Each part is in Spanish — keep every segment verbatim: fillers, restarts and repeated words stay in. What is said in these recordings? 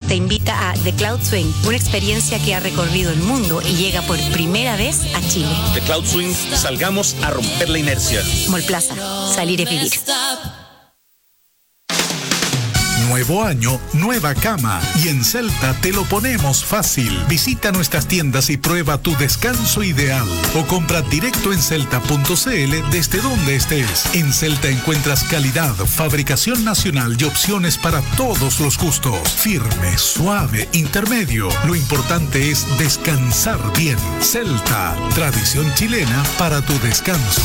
te invita a The Cloud Swing, una experiencia que ha recorrido el mundo y llega por primera vez a Chile. The Cloud Swing, salgamos a romper la inercia. Mall Plaza, salir es vivir. Nuevo año, nueva cama. Y en Celta te lo ponemos fácil. Visita nuestras tiendas y prueba tu descanso ideal. O compra directo en celta punto c l desde donde estés. En Celta encuentras calidad, fabricación nacional y opciones para todos los gustos. Firme, suave, intermedio. Lo importante es descansar bien. Celta, tradición chilena para tu descanso.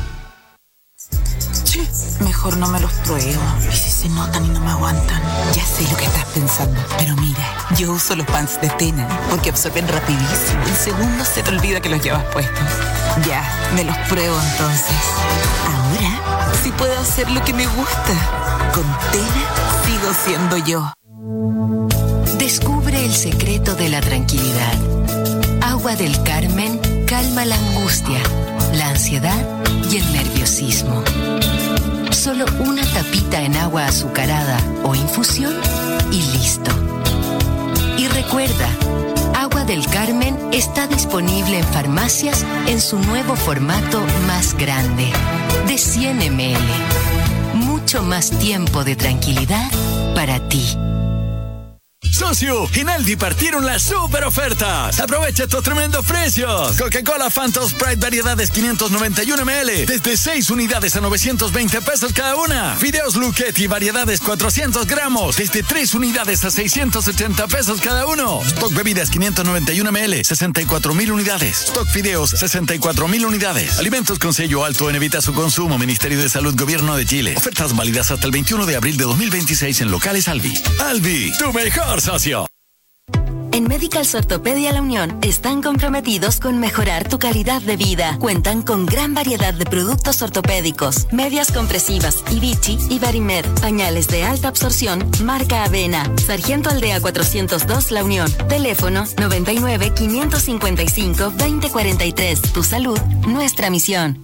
Mejor no me los pruebo. ¿Y si se notan y no me aguantan? Ya sé lo que estás pensando. Pero mira, yo uso los pants de Tena porque absorben rapidísimo. En segundos se te olvida que los llevas puestos. Ya, me los pruebo entonces. Ahora sí puedo hacer lo que me gusta. Con Tena sigo siendo yo. Descubre el secreto de la tranquilidad. Agua del Carmen calma la angustia, la ansiedad y el nerviosismo. Solo una tapita en agua azucarada o infusión y listo. Y recuerda, Agua del Carmen está disponible en farmacias en su nuevo formato más grande, de cien mililitros. Mucho más tiempo de tranquilidad para ti. Socio, en Aldi partieron las super ofertas. Aprovecha estos tremendos precios. Coca-Cola Fanta Sprite variedades quinientos noventa y uno mililitros desde seis unidades a novecientos veinte pesos cada una. Fideos Luchetti variedades cuatrocientos gramos desde tres unidades a seiscientos ochenta pesos cada uno. Stock bebidas quinientos noventa y uno mililitros, sesenta y cuatro mil unidades. Stock fideos, sesenta y cuatro mil unidades. Alimentos con sello alto en evita su consumo. Ministerio de Salud, Gobierno de Chile. Ofertas válidas hasta el veintiuno de abril de dos mil veintiséis en locales Albi. Albi, tu mejor socio. En Medicals Ortopedia La Unión están comprometidos con mejorar tu calidad de vida. Cuentan con gran variedad de productos ortopédicos, medias compresivas, Vichy y Barimed, pañales de alta absorción, marca Avena. Sargento Aldea cuatrocientos dos La Unión. Teléfono noventa y nueve, quinientos cincuenta y cinco, veinte cuarenta y tres. Tu salud, nuestra misión.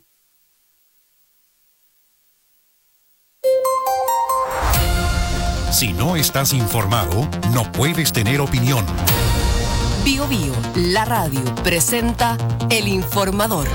Si no estás informado, no puedes tener opinión. Bio Bio, la radio, presenta El Informador.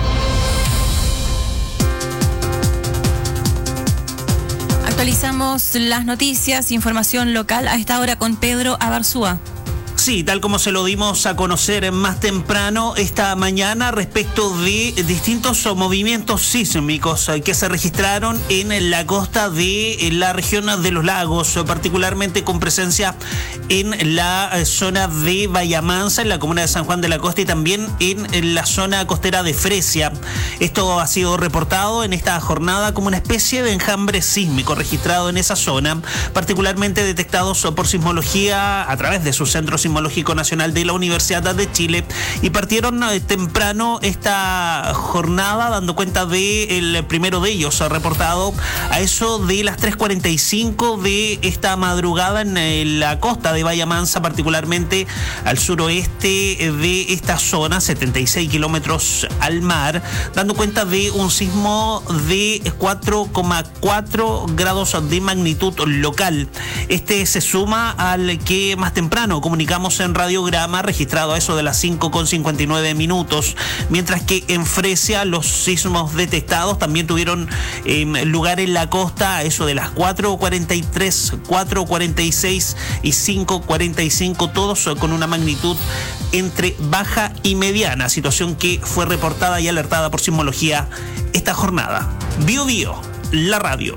Actualizamos las noticias, información local a esta hora con Pedro Abarzúa. Sí, tal como se lo dimos a conocer más temprano esta mañana respecto de distintos movimientos sísmicos que se registraron en la costa de la región de los lagos, particularmente con presencia en la zona de Bahía Mansa, en la comuna de San Juan de la Costa y también en la zona costera de Fresia. Esto ha sido reportado en esta jornada como una especie de enjambre sísmico registrado en esa zona, particularmente detectados por sismología a través de sus centros Sismológico Nacional de la Universidad de Chile, y partieron eh, temprano esta jornada dando cuenta del primero de ellos, reportado a eso de las tres cuarenta y cinco de esta madrugada en eh, la costa de Bahía Mansa, particularmente al suroeste de esta zona, setenta y seis kilómetros al mar, dando cuenta de un sismo de cuatro coma cuatro grados de magnitud local. Este se suma al que más temprano comunicamos en radiograma, registrado a eso de las cinco con cincuenta y nueve minutos, mientras que en Fresia los sismos detectados también tuvieron eh, lugar en la costa a eso de las cuatro cuarenta y tres, cuatro cuarenta y seis y cinco cuarenta y cinco, todos con una magnitud entre baja y mediana, situación que fue reportada y alertada por sismología esta jornada. Bio Bio, la radio.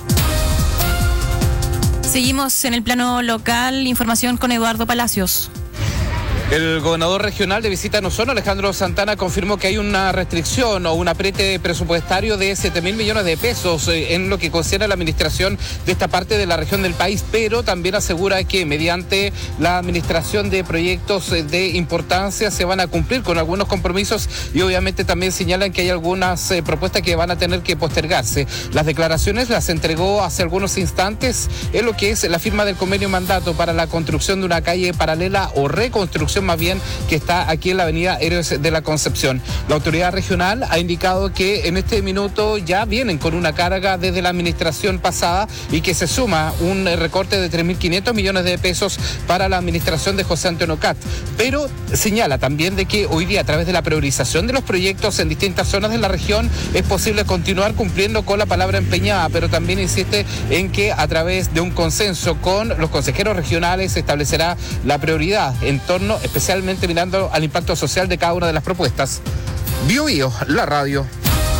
Seguimos en el plano local, información con Eduardo Palacios. El gobernador regional de visita en Osorno, Alejandro Santana, confirmó que hay una restricción o un apriete presupuestario de siete mil millones de pesos en lo que concierne a la administración de esta parte de la región del país, pero también asegura que mediante la administración de proyectos de importancia se van a cumplir con algunos compromisos, y obviamente también señalan que hay algunas eh, propuestas que van a tener que postergarse. Las declaraciones las entregó hace algunos instantes en lo que es la firma del convenio mandato para la construcción de una calle paralela o reconstrucción construcción más bien que está aquí en la avenida Héroes de la Concepción. La autoridad regional ha indicado que en este minuto ya vienen con una carga desde la administración pasada y que se suma un recorte de tres mil quinientos millones de pesos para la administración de José Antonio Cat. Pero señala también de que hoy día, a través de la priorización de los proyectos en distintas zonas de la región, es posible continuar cumpliendo con la palabra empeñada, pero también insiste en que a través de un consenso con los consejeros regionales se establecerá la prioridad en torno, especialmente mirando al impacto social de cada una de las propuestas. Bio Bio, la radio.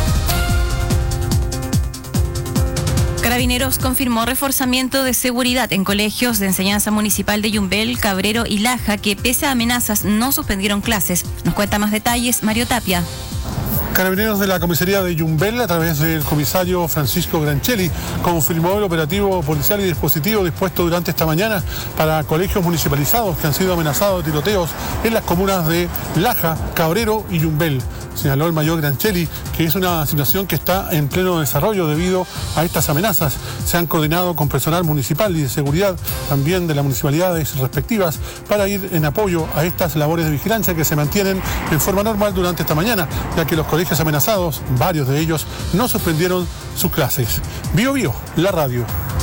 Carabineros confirmó reforzamiento de seguridad en colegios de enseñanza municipal de Yumbel, Cabrero y Laja, que pese a amenazas no suspendieron clases. Nos cuenta más detalles Mario Tapia. Carabineros de la comisaría de Yumbel, a través del comisario Francisco Granchelli, confirmó el operativo policial y dispositivo dispuesto durante esta mañana para colegios municipalizados que han sido amenazados de tiroteos en las comunas de Laja, Cabrero y Yumbel. Señaló el mayor Granchelli que es una situación que está en pleno desarrollo debido a estas amenazas. Se han coordinado con personal municipal y de seguridad, también de las municipalidades respectivas, para ir en apoyo a estas labores de vigilancia que se mantienen en forma normal durante esta mañana, ya que los colegios amenazados, varios de ellos, no suspendieron sus clases. Bio Bio, la radio.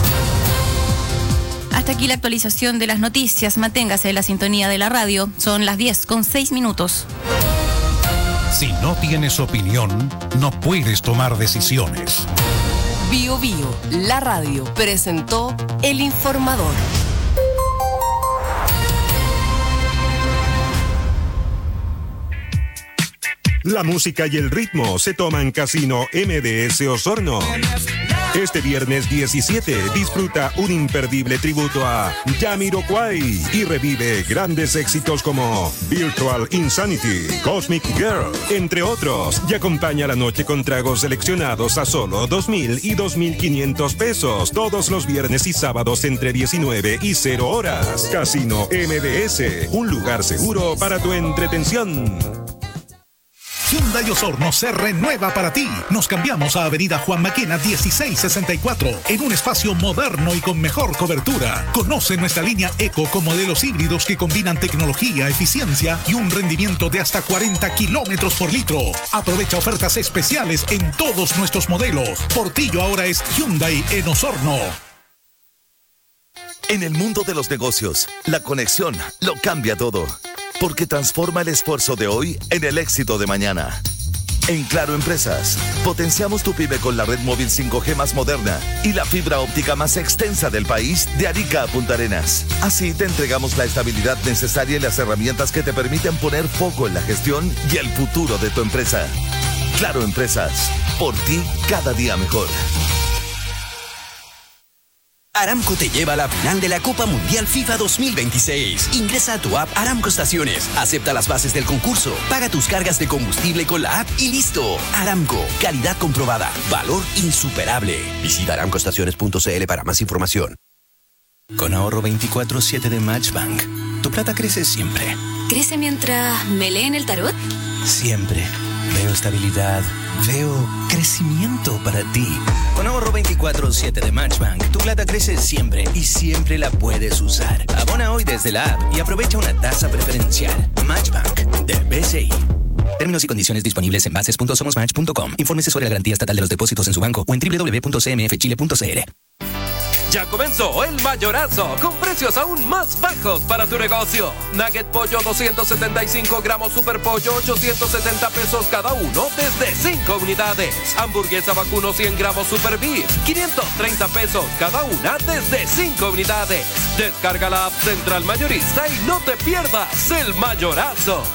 Hasta aquí la actualización de las noticias. Manténgase en la sintonía de la radio. Son las diez con seis minutos. Si no tienes opinión, no puedes tomar decisiones. Bio Bio, la radio, presentó El Informador. La música y el ritmo se toman Casino M D S Osorno. Este viernes diecisiete disfruta un imperdible tributo a Jamiroquai y revive grandes éxitos como Virtual Insanity, Cosmic Girl, entre otros, y acompaña la noche con tragos seleccionados a solo dos mil y dos mil quinientos pesos todos los viernes y sábados entre diecinueve y cero horas. Casino M D S, un lugar seguro para tu entretención. Hyundai Osorno se renueva para ti. Nos cambiamos a Avenida Juan Maquena dieciséis sesenta y cuatro en un espacio moderno y con mejor cobertura. Conoce nuestra línea Eco con modelos híbridos que combinan tecnología, eficiencia y un rendimiento de hasta cuarenta kilómetros por litro. Aprovecha ofertas especiales en todos nuestros modelos. Portillo ahora es Hyundai en Osorno. En el mundo de los negocios, la conexión lo cambia todo. Porque transforma el esfuerzo de hoy en el éxito de mañana. En Claro Empresas, potenciamos tu pyme con la red móvil cinco G más moderna y la fibra óptica más extensa del país de Arica a Punta Arenas. Así te entregamos la estabilidad necesaria y las herramientas que te permiten poner foco en la gestión y el futuro de tu empresa. Claro Empresas, por ti cada día mejor. Aramco te lleva a la final de la Copa Mundial FIFA dos mil veintiséis. Ingresa a tu app Aramco Estaciones, acepta las bases del concurso, paga tus cargas de combustible con la app y listo. Aramco, calidad comprobada, valor insuperable. Visita aramco estaciones punto c l para más información. Con ahorro veinticuatro siete de Matchbank, tu plata crece siempre. ¿Crece mientras me leen el tarot? Siempre. Veo estabilidad, veo crecimiento para ti. Con ahorro veinticuatro siete de Matchbank, tu plata crece siempre y siempre la puedes usar. Abona hoy desde la app y aprovecha una tasa preferencial. Matchbank de B C I. Términos y condiciones disponibles en bases punto somos match punto com. Infórmese sobre la garantía estatal de los depósitos en su banco o en doble u doble u doble u punto c m f chile punto c l. Ya comenzó el mayorazo con precios aún más bajos para tu negocio. Nugget pollo doscientos setenta y cinco gramos super pollo ochocientos setenta pesos cada uno desde cinco unidades. Hamburguesa vacuno cien gramos super beef quinientos treinta pesos cada una desde cinco unidades. Descarga la app Central Mayorista y no te pierdas el mayorazo.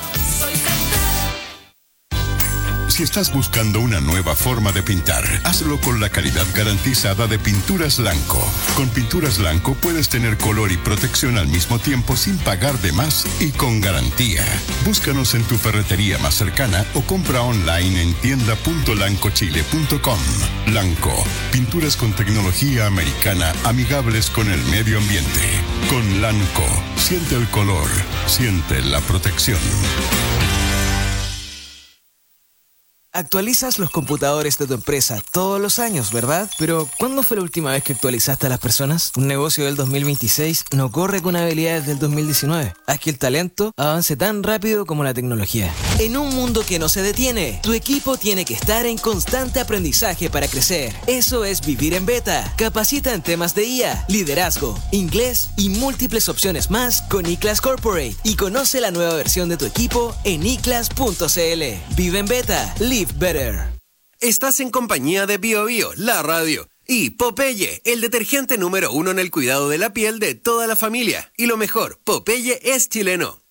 Si estás buscando una nueva forma de pintar, hazlo con la calidad garantizada de Pinturas Lanco. Con Pinturas Lanco puedes tener color y protección al mismo tiempo sin pagar de más y con garantía. Búscanos en tu ferretería más cercana o compra online en tienda punto lanco chile punto com. Lanco, pinturas con tecnología americana amigables con el medio ambiente. Con Lanco, siente el color, siente la protección. Actualizas los computadores de tu empresa todos los años, ¿verdad? Pero, ¿cuándo fue la última vez que actualizaste a las personas? Un negocio del dos mil veintiséis no corre con habilidades del dos mil diecinueve. Haz que el talento avance tan rápido como la tecnología. En un mundo que no se detiene, tu equipo tiene que estar en constante aprendizaje para crecer. Eso es vivir en beta. Capacita en temas de I A, liderazgo, inglés y múltiples opciones más con iClass Corporate y conoce la nueva versión de tu equipo en i class punto c l. Vive en beta. Live better. Estás en compañía de Bio Bio, la radio, y Popeye, el detergente número uno en el cuidado de la piel de toda la familia. Y lo mejor, Popeye es chileno.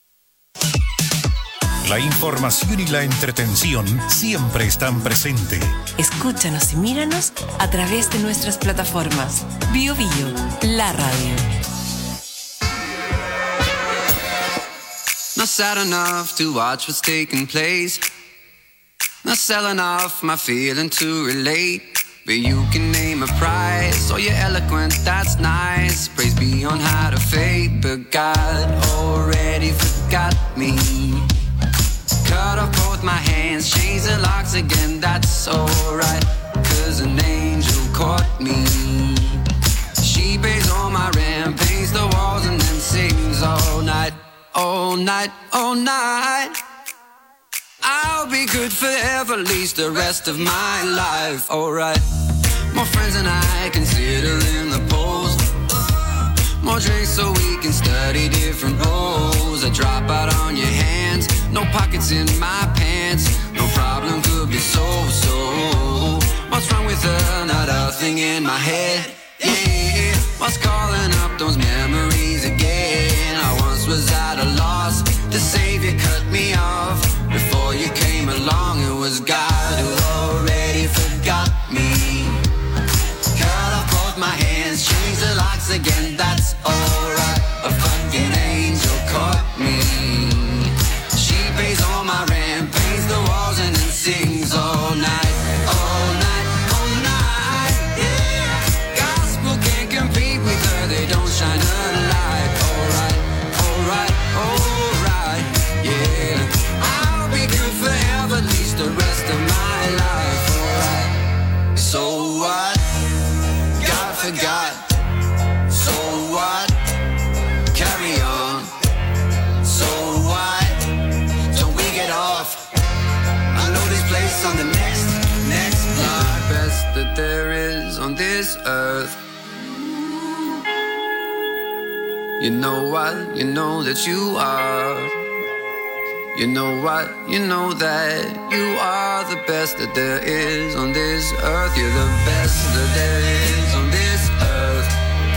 La información y la entretención siempre están presentes. Escúchanos y míranos a través de nuestras plataformas. Bio Bio, la radio. Not sad enough to watch what's taking place. Not selling off my feeling to relate. But you can name a price. Oh, you're eloquent, that's nice. Praise be on high to fate. But God already forgot me. Cut off both my hands, change the locks again, that's alright. Cause an angel caught me. She pays all my rent, paints the walls and then sings all night. All night, all night. I'll be good forever, at least the rest of my life, alright. More friends than I consider in the polls. More drinks so we can study different roles. A drop out on your hands, no pockets in my pants. No problem could be solved, so what's wrong with another thing in my head? Yeah, what's calling up those memories again? I once was at a loss, the savior cut me off. Before you came along, it was God who already forgot me. Cut off both my hands, change the locks again, that's alright. A fucking angel caught me. She pays all my rent, paints the walls and then sings all night. All night, all night, yeah. Gospel can't compete with her, they don't shine a light. Alright, alright, alright, yeah. I'll be good forever, at least the rest of my life, alright. So what? God forgot. So what? Carry on. So what? Don't we get off? I know this place on the next, next block. Best that there is on this earth. You know what? You know that you are. You know what? You know that you are the best that there is on this earth. You're the best that there is on this earth.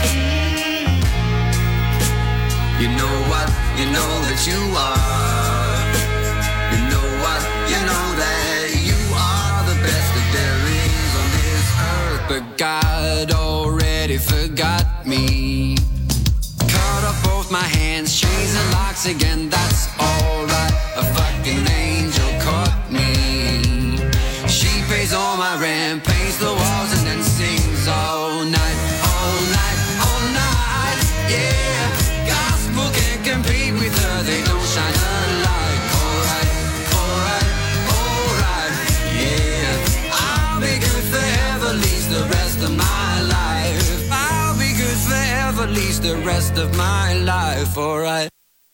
You know what? You know that you are. You know what? You know that you are the best that there is on this earth. But God already forgot me. Cut off both my hands, change the locks again, that's alright. A fucking angel caught me. She pays all my rent, paints the walls and then sings all night. All night, all night, yeah. Gospel can't compete with her, they don't shine a light. Alright, alright, alright, yeah. I'll be good forever, at least the rest of my life. I'll be good forever, at least the rest of my life, alright.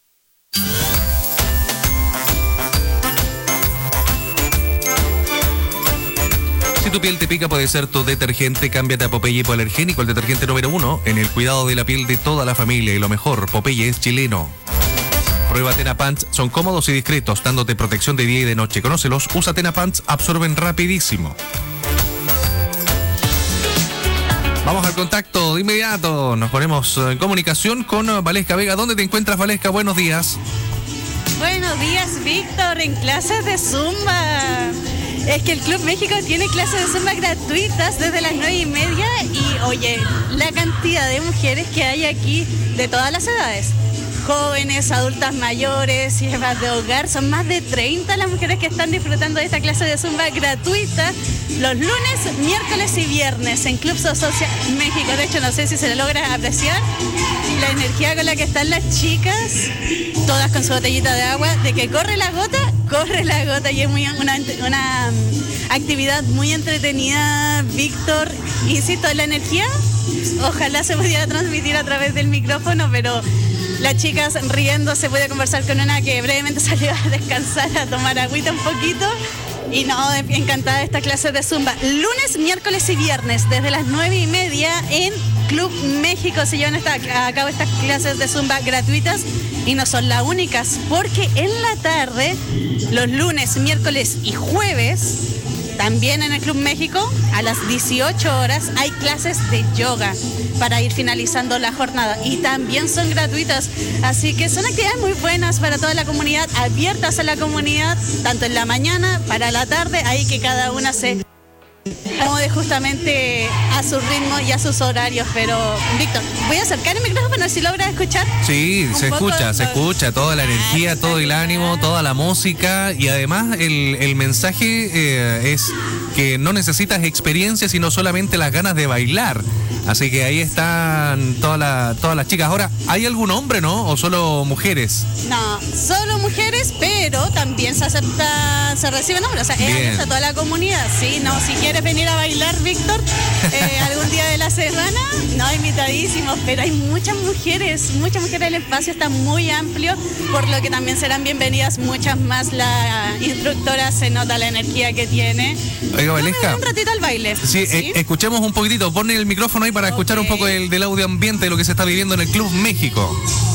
Si tu piel te pica, puede ser tu detergente. Cámbiate a Popeye Hipoalergénico, el detergente número uno en el cuidado de la piel de toda la familia. Y lo mejor, Popeye es chileno. Prueba Tena Pants, son cómodos y discretos, dándote protección de día y de noche. Conócelos, usa Tena Pants, absorben rapidísimo. Vamos al contacto de inmediato. Nos ponemos en comunicación con Valesca Vega. ¿Dónde te encuentras, Valesca? Buenos días. Buenos días, Víctor, en clases de Zumba. Es que el Club México tiene clases de Zumba gratuitas desde las nueve y media y, oye, la cantidad de mujeres que hay aquí de todas las edades. Jóvenes, adultas mayores, jefas de hogar, son más de treinta las mujeres que están disfrutando de esta clase de Zumba gratuita los lunes, miércoles y viernes en Club Social México. De hecho, no sé si se le logra apreciar la energía con la que están las chicas, todas con su botellita de agua, de que corre la gota corre la gota y es muy una, una um, actividad muy entretenida, Víctor. Insisto, la energía, ojalá se pudiera transmitir a través del micrófono, pero las chicas riendo, se puede conversar con una que brevemente salió a descansar, a tomar agüita un poquito. Y no, encantada de esta clase de Zumba. Lunes, miércoles y viernes, desde las nueve y media en Club México se llevan esta, a cabo estas clases de Zumba gratuitas y no son las únicas, porque en la tarde, los lunes, miércoles y jueves, también en el Club México, a las dieciocho horas, hay clases de yoga para ir finalizando la jornada y también son gratuitas, así que son actividades muy buenas para toda la comunidad, abiertas a la comunidad, tanto en la mañana, para la tarde, ahí que cada una se acomode justamente a su ritmo y a sus horarios. Pero, Víctor, voy a acercar el micrófono para ver si logras escuchar. Sí, se escucha, se escucha toda la energía, todo el ánimo, toda la música y además el, el mensaje eh, es que no necesitas experiencia, sino solamente las ganas de bailar. Así que ahí están todas la, todas las chicas. Ahora, ¿hay algún hombre, no? ¿O solo mujeres? No, solo mujeres, pero también se acepta, se reciben hombres. O sea, es abierta a toda la comunidad. Sí, no, si quieres venir a bailar, Víctor, eh, algún día de la semana, no, invitadísimos. Pero hay muchas mujeres, muchas mujeres. El espacio está muy amplio, por lo que también serán bienvenidas muchas más. La instructora se nota la energía que tiene. Oiga, Valesca. Un ratito al baile. Sí, ¿sí? Eh, escuchemos un poquitito. Pon el micrófono ahí para okay. escuchar un poco del, del audio ambiente de lo que se está viviendo en el Club México.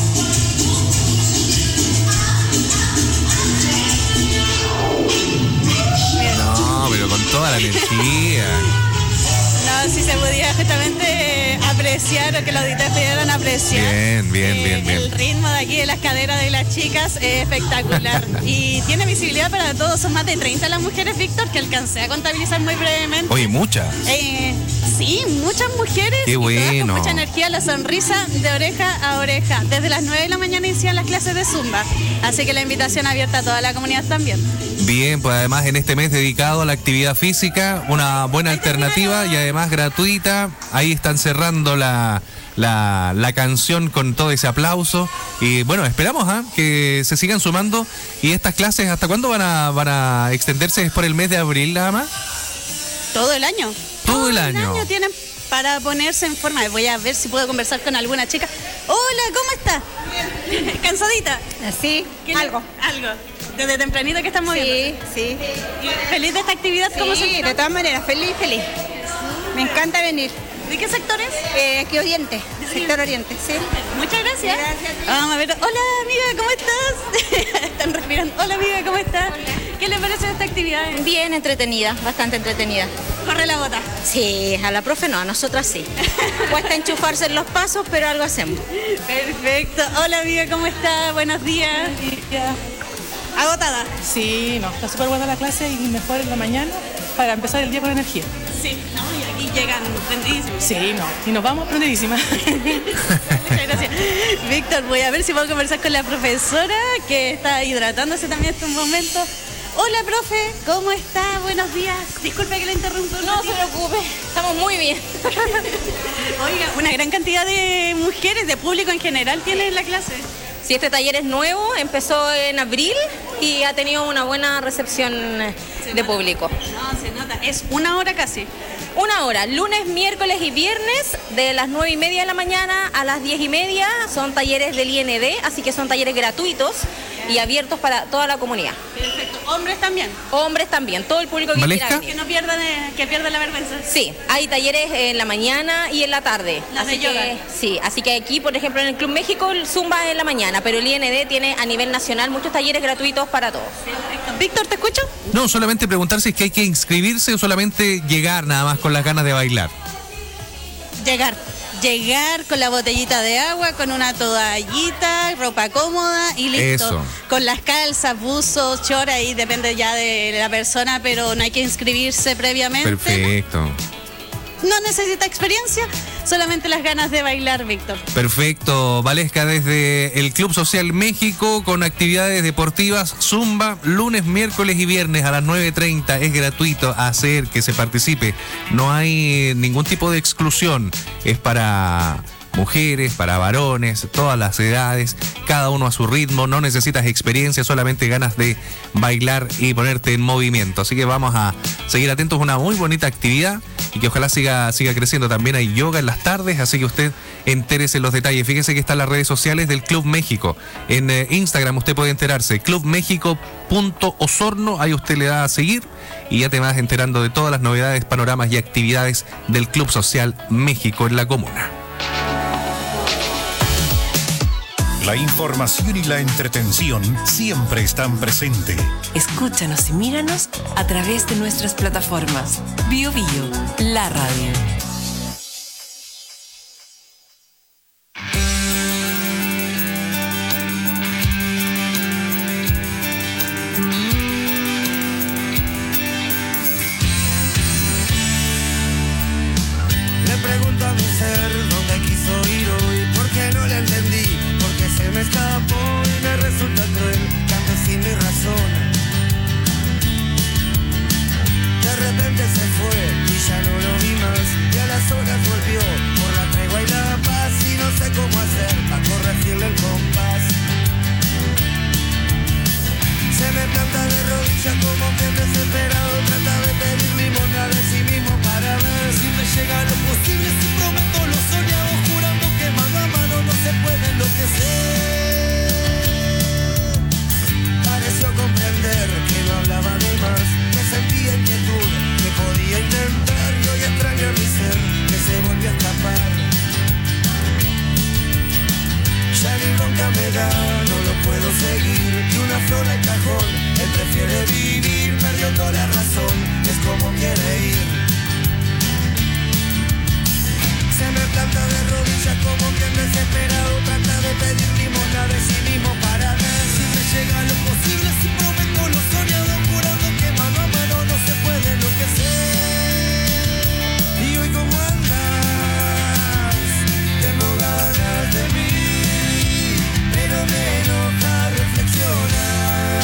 No, pero con toda la energía. No, si se podía justamente apreciar o que los auditores pudieran apreciar. Bien, bien, eh, bien, bien. El ritmo de aquí de las caderas de las chicas es espectacular. Y tiene visibilidad para todos. Son más de treinta las mujeres, Víctor, que alcancé a contabilizar muy brevemente. Oye, muchas. Eh, sí, muchas mujeres. Qué bueno. Con mucha energía, la sonrisa de oreja a oreja. Desde las nueve de la mañana inician las clases de Zumba. Así que la invitación abierta a toda la comunidad también. Bien, pues además en este mes dedicado a la actividad física, una buena alternativa y además gratuita. Ahí están cerrando la, la, la canción con todo ese aplauso. Y bueno, esperamos ¿eh? que se sigan sumando. Y estas clases, ¿hasta cuándo van a, van a extenderse? ¿Es por el mes de abril nada más? Todo el año. Todo, todo el año. año. año tienen para ponerse en forma. Voy a ver si puedo conversar con alguna chica. Hola, ¿cómo está? Bien. ¿Cansadita? Sí, algo. Algo. Desde tempranito que están moviendo. Sí, sí. ¿Feliz de esta actividad? Sí, ¿Cómo se de todas maneras, feliz, feliz. Me encanta venir. ¿De qué sectores? Eh, aquí Oriente, sector Oriente, sí. Muchas gracias. Gracias. Vamos a ver. Hola, amiga, ¿cómo estás? Están respirando. Hola, amiga, ¿cómo estás? Hola. ¿Qué le parece esta actividad? Bien entretenida, bastante entretenida. ¿Corre la gota? Sí, a la profe no, a nosotras sí. Cuesta enchufarse en los pasos, pero algo hacemos. Perfecto. Hola, amiga, ¿cómo estás? Buenos días. Buenos días. ¿Agotada? Sí, no, está súper buena la clase y mejor en la mañana para empezar el día con energía. Sí, no, y aquí llegan prendidísimas. Sí, no, y nos vamos prendidísimas. Muchas gracias. Víctor, voy a ver si puedo conversar con la profesora que está hidratándose también en estos momentos. Hola, profe, ¿cómo está? Buenos días. Disculpe que la interrumpo. No se preocupe, estamos muy bien. Oiga, una gran cantidad de mujeres, de público en general, tiene la clase. Sí, este taller es nuevo, empezó en abril y ha tenido una buena recepción se de nota. Público. No, se nota. Es una hora casi. Una hora, lunes, miércoles y viernes, de las nueve y media de la mañana a las diez y media. Son talleres del I N D, así que son talleres gratuitos y abiertos para toda la comunidad. Perfecto. ¿Hombres también? Hombres también, todo el público que ¿Valesca? quiera. Que no pierdan, eh, que pierdan la vergüenza. Sí, hay talleres en la mañana y en la tarde. Las así de yoga. que, sí, así que aquí, por ejemplo, en el Club México, el Zumba es en la mañana, pero el I N D tiene a nivel nacional muchos talleres gratuitos para todos. Perfecto. Víctor, ¿te escucho? No, solamente preguntar si es que hay que inscribirse o solamente llegar nada más con las ganas de bailar. Llegar. Llegar con la botellita de agua, con una toallita, ropa cómoda y listo. Eso. Con las calzas, buzos, short, ahí depende ya de la persona, pero no hay que inscribirse previamente. Perfecto. No necesita experiencia, solamente las ganas de bailar, Víctor. Perfecto, Valesca, desde el Club Social México con actividades deportivas, Zumba, lunes, miércoles y viernes a las nueve treinta. Es gratuito hacer que se participe. No hay ningún tipo de exclusión. Es para mujeres, para varones, todas las edades, cada uno a su ritmo. No necesitas experiencia, solamente ganas de bailar y ponerte en movimiento. Así que vamos a seguir atentos, una muy bonita actividad y que ojalá siga, siga creciendo. También hay yoga en las tardes, así que usted entérese los detalles. Fíjese que están las redes sociales del Club México. En eh, Instagram usted puede enterarse, club méxico punto osorno, ahí usted le da a seguir y ya te vas enterando de todas las novedades, panoramas y actividades del Club Social México en la comuna. La información y la entretención siempre están presentes. Escúchanos y míranos a través de nuestras plataformas. Bio Bio, la radio. Le pregunto a mi ser dónde quiso ir hoy, porque no le entendí. Se me escapó y me resulta cruel, cambio sin mi razón. De repente se fue y ya no lo vi más, y a las horas volvió por la tregua y la paz, y no sé cómo hacer para corregirle el compás. Se me planta de rodillas como que desesperado, trata de pedir limosna de sí mismo para ver si me llega lo posible, si prometo lo soñado, jurando que mano a mano no se puede enloquecer. Pareció comprender que no hablaba de más, que sentía inquietud, que podía intentar, y hoy extraño a mi ser, que se volvió a escapar. Ya ni bronca me da, no lo puedo seguir, y una flor al cajón, él prefiere vivir, perdiendo la razón, es como quiere ir. Se me planta de rodillas como quien desesperado trata de pedir limosna de sí mismo para ver si me llega lo posible, si prometo lo soñado, jurando que mano a mano no se puede enloquecer. Y hoy como andas, tengo ganas de mí, pero me enoja reflexionar.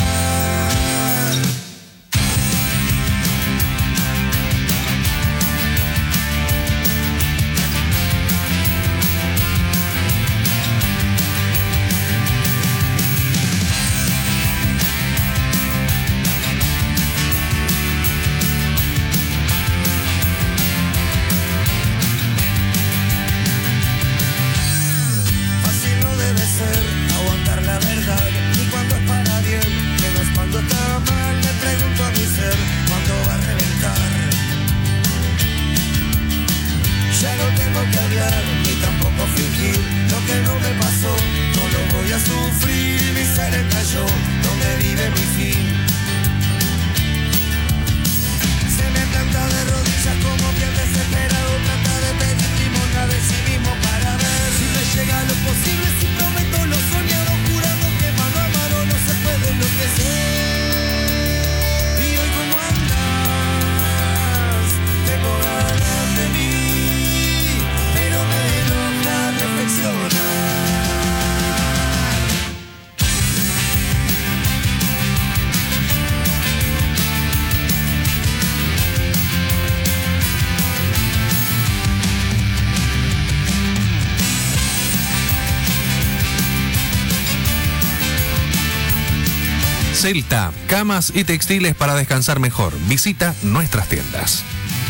Aguantar la verdad, y cuando es para bien, menos cuando está mal. Me pregunto a mi ser, ¿cuándo va a reventar? Ya no tengo que hablar, ni tampoco fingir lo que no me pasó, no lo voy a sufrir. Mi ser estalló, donde vive mi fin. Se me planta de rodillas como quien desesperado trata de pedir limosna de sí mismo para ver si me llega lo posible, si prometo lo soñado, jurando que mano a mano no se puede enloquecer. Y hoy como andas, tengo ganas de mí, pero me enoja reflexionar. Celta, camas y textiles para descansar mejor. Visita nuestras tiendas.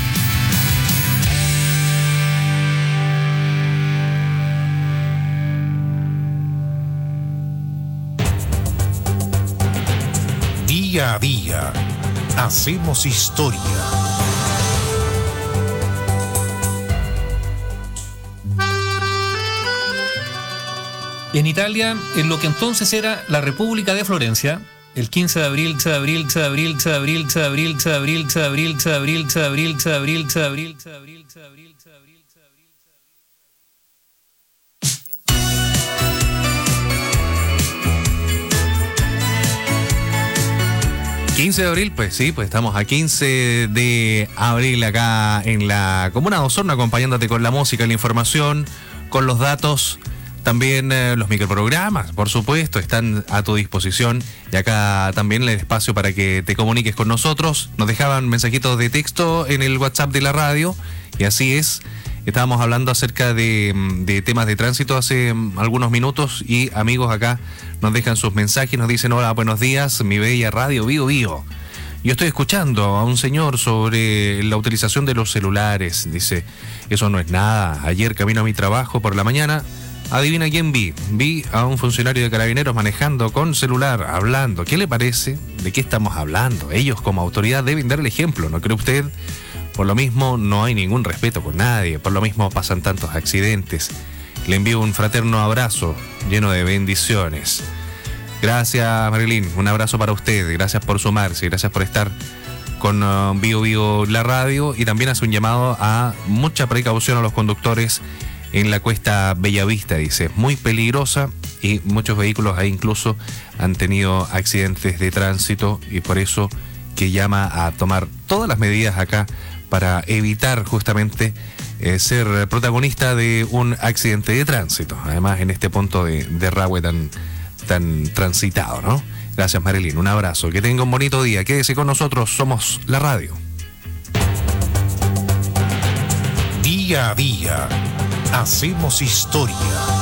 Día a día, hacemos historia. En Italia, en lo que entonces era la República de Florencia, el quince de abril, de abril, de abril, de abril, de abril, de abril, de abril, de abril, de abril, de abril, de abril, de abril, de abril, de abril. quince de abril, pues sí, pues estamos a quince de abril acá en la comuna de Osorno, acompañándote con la música, la información, con los datos. También eh, los microprogramas, por supuesto, están a tu disposición. Y acá también el espacio para que te comuniques con nosotros. Nos dejaban mensajitos de texto en el WhatsApp de la radio. Y así es. Estábamos hablando acerca de, de temas de tránsito hace algunos minutos y amigos acá nos dejan sus mensajes, nos dicen: hola, buenos días, mi bella radio Bio Bio. Yo estoy escuchando a un señor sobre la utilización de los celulares. Dice, eso no es nada. Ayer camino a mi trabajo por la mañana. Adivina quién vi. Vi a un funcionario de Carabineros manejando con celular, hablando. ¿Qué le parece? ¿De qué estamos hablando? Ellos como autoridad deben dar el ejemplo, ¿no cree usted? Por lo mismo no hay ningún respeto por nadie. Por lo mismo pasan tantos accidentes. Le envío un fraterno abrazo lleno de bendiciones. Gracias, Marilyn. Un abrazo para usted. Gracias por sumarse. Gracias por estar con uh, Bio Bio la radio. Y también hace un llamado a mucha precaución a los conductores en la cuesta Bellavista. Dice, es muy peligrosa y muchos vehículos ahí incluso han tenido accidentes de tránsito, y por eso que llama a tomar todas las medidas acá para evitar justamente eh, ser protagonista de un accidente de tránsito. Además, en este punto de, de Rahue tan, tan transitado, ¿no? Gracias, Marilyn. Un abrazo. Que tenga un bonito día. Quédese con nosotros. Somos la radio. Día a día. Hacemos historia.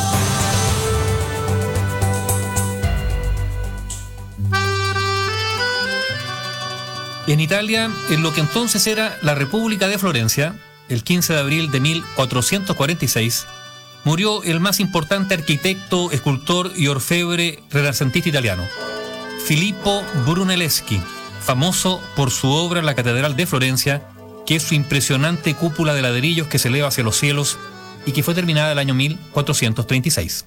En Italia, en lo que entonces era la República de Florencia, el quince de abril de mil cuatrocientos cuarenta y seis, murió el más importante arquitecto, escultor y orfebre renacentista italiano, Filippo Brunelleschi, famoso por su obra La Catedral de Florencia, que es su impresionante cúpula de ladrillos que se eleva hacia los cielos y que fue terminada el año mil cuatrocientos treinta y seis.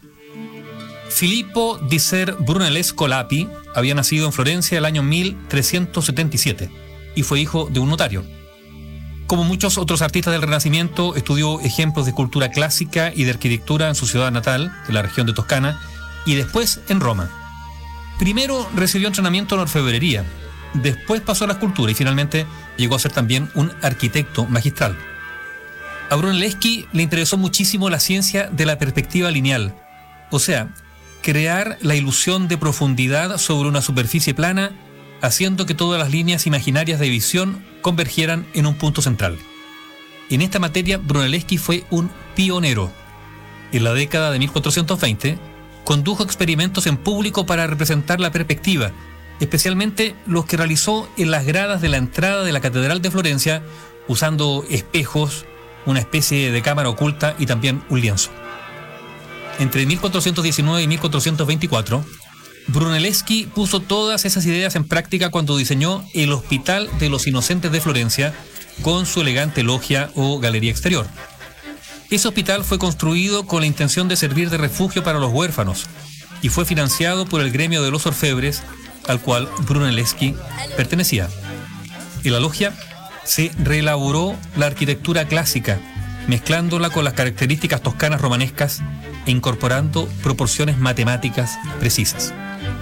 Filippo di Ser Brunellesco Lapi había nacido en Florencia el año mil trescientos setenta y siete y fue hijo de un notario. Como muchos otros artistas del Renacimiento, estudió ejemplos de escultura clásica y de arquitectura en su ciudad natal, en la región de Toscana, y después en Roma. Primero recibió entrenamiento en orfebrería, después pasó a la escultura y finalmente llegó a ser también un arquitecto magistral. A Brunelleschi le interesó muchísimo la ciencia de la perspectiva lineal, o sea, crear la ilusión de profundidad sobre una superficie plana, haciendo que todas las líneas imaginarias de visión convergieran en un punto central. En esta materia, Brunelleschi fue un pionero. En la década de mil cuatrocientos veinte, condujo experimentos en público para representar la perspectiva, especialmente los que realizó en las gradas de la entrada de la Catedral de Florencia, usando espejos, una especie de cámara oculta y también un lienzo. Entre mil cuatrocientos diecinueve y mil cuatrocientos veinticuatro, Brunelleschi puso todas esas ideas en práctica cuando diseñó el Hospital de los Inocentes de Florencia con su elegante logia o galería exterior. Ese hospital fue construido con la intención de servir de refugio para los huérfanos y fue financiado por el gremio de los orfebres al cual Brunelleschi pertenecía. En la logia se reelaboró la arquitectura clásica, mezclándola con las características toscanas romanescas e incorporando proporciones matemáticas precisas.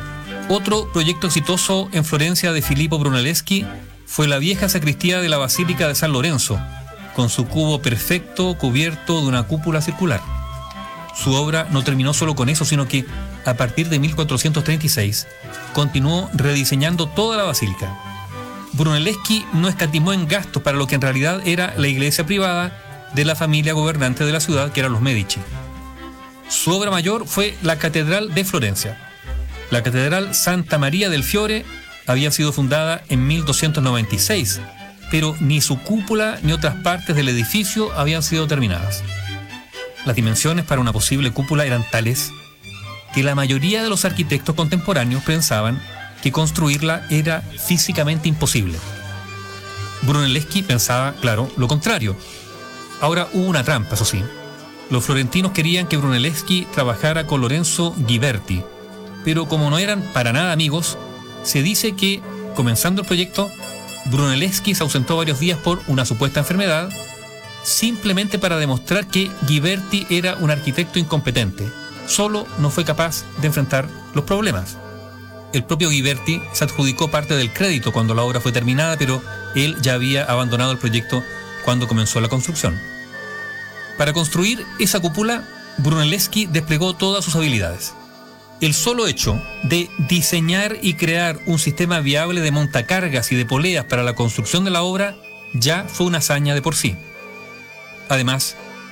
Otro proyecto exitoso en Florencia de Filippo Brunelleschi fue la vieja sacristía de la Basílica de San Lorenzo, con su cubo perfecto cubierto de una cúpula circular. Su obra no terminó solo con eso, sino que, a partir de mil cuatrocientos treinta y seis, continuó rediseñando toda la basílica. Brunelleschi no escatimó en gastos para lo que en realidad era la iglesia privada de la familia gobernante de la ciudad, que eran los Medici. Su obra mayor fue la Catedral de Florencia. La Catedral Santa María del Fiore había sido fundada en mil doscientos noventa y seis, pero ni su cúpula ni otras partes del edificio habían sido terminadas. Las dimensiones para una posible cúpula eran tales que la mayoría de los arquitectos contemporáneos pensaban que construirla era físicamente imposible. Brunelleschi pensaba, claro, lo contrario. Ahora hubo una trampa, eso sí. Los florentinos querían que Brunelleschi trabajara con Lorenzo Ghiberti, pero como no eran para nada amigos, se dice que, comenzando el proyecto, Brunelleschi se ausentó varios días por una supuesta enfermedad, simplemente para demostrar que Ghiberti era un arquitecto incompetente. Solo no fue capaz de enfrentar los problemas. El propio Ghiberti se adjudicó parte del crédito cuando la obra fue terminada, pero él ya había abandonado el proyecto cuando comenzó la construcción. Para construir esa cúpula, Brunelleschi desplegó todas sus habilidades. El solo hecho de diseñar y crear un sistema viable de montacargas y de poleas para la construcción de la obra ya fue una hazaña de por sí. Además,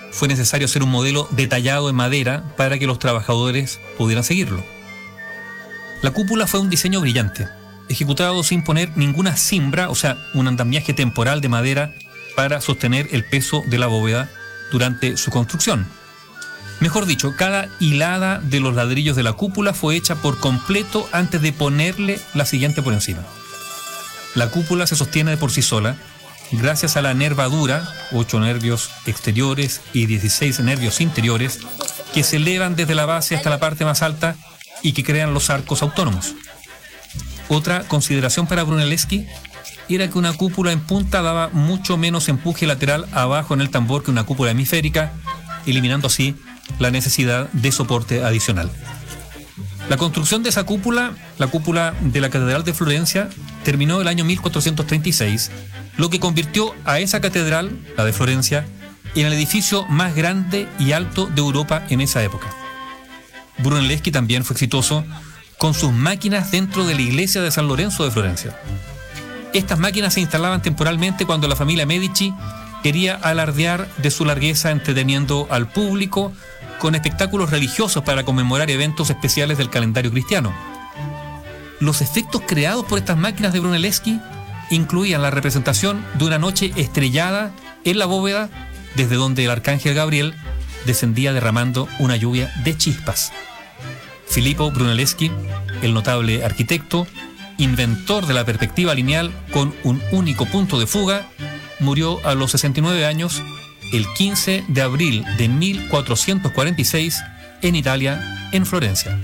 fue necesario hacer un modelo detallado en madera para que los trabajadores pudieran seguirlo. La cúpula fue un diseño brillante, ejecutado sin poner ninguna cimbra, o sea, un andamiaje temporal de madera para sostener el peso de la bóveda durante su construcción. Mejor dicho, cada hilada de los ladrillos de la cúpula fue hecha por completo antes de ponerle la siguiente por encima. La cúpula se sostiene por sí sola gracias a la nervadura, ocho nervios exteriores y dieciséis nervios interiores, que se elevan desde la base hasta la parte más alta y que crean los arcos autónomos. Otra consideración para Brunelleschi era que una cúpula en punta daba mucho menos empuje lateral abajo en el tambor que una cúpula hemisférica, eliminando así la necesidad de soporte adicional. La construcción de esa cúpula, la cúpula de la Catedral de Florencia, terminó el año mil cuatrocientos treinta y seis, lo que convirtió a esa catedral, la de Florencia, en el edificio más grande y alto de Europa en esa época. Brunelleschi también fue exitoso con sus máquinas dentro de la iglesia de San Lorenzo de Florencia. Estas máquinas se instalaban temporalmente cuando la familia Medici quería alardear de su largueza, entreteniendo al público con espectáculos religiosos para conmemorar eventos especiales del calendario cristiano. Los efectos creados por estas máquinas de Brunelleschi incluían la representación de una noche estrellada en la bóveda, desde donde el arcángel Gabriel descendía derramando una lluvia de chispas. Filippo Brunelleschi, el notable arquitecto, inventor de la perspectiva lineal con un único punto de fuga, murió a los sesenta y nueve años el quince de abril de mil cuatrocientos cuarenta y seis en Italia, en Florencia.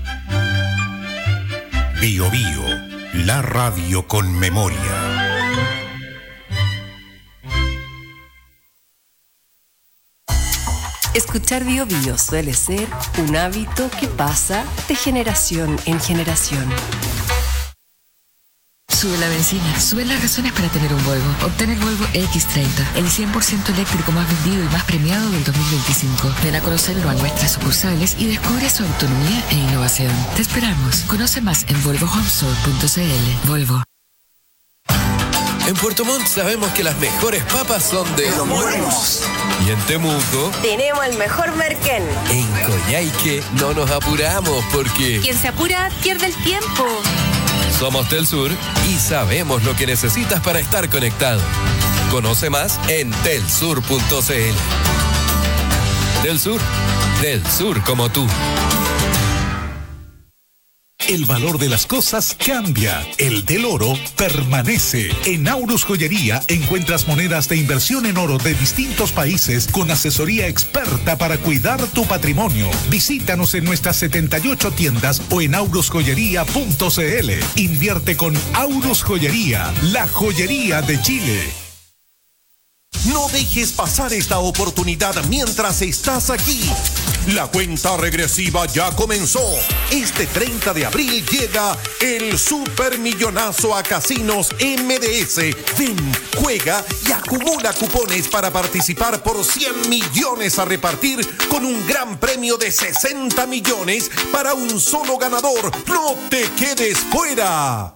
Bio Bio, la radio con memoria. Escuchar Bio Bio suele ser un hábito que pasa de generación en generación. Sube la benzina, sube las razones para tener un Volvo. Obtén el Volvo equis treinta, el cien por ciento eléctrico más vendido y más premiado del dos mil veinticinco. Ven a conocerlo a nuestras sucursales y descubre su autonomía e innovación. Te esperamos. Conoce más en volvo home store punto c l. Volvo. En Puerto Montt sabemos que las mejores papas son de Los Buenos. Y en Temuco Tenemos el mejor merquén. En Coyhaique no nos apuramos porque Quien se apura pierde el tiempo. somos Telsur y sabemos lo que necesitas para estar conectado. Conoce más en telsur punto c l. Telsur, del sur como tú. El valor de las cosas cambia, el del oro permanece. En Aurus Joyería encuentras monedas de inversión en oro de distintos países con asesoría experta para cuidar tu patrimonio. Visítanos en nuestras setenta y ocho tiendas o en aurus joyería punto c l. Invierte con Aurus Joyería, la joyería de Chile. No dejes pasar esta oportunidad mientras estás aquí. La cuenta regresiva ya comenzó. Este treinta de abril llega el Supermillonazo a Casinos M D S. Ven, juega y acumula cupones para participar por cien millones a repartir con un gran premio de sesenta millones para un solo ganador. ¡No te quedes fuera!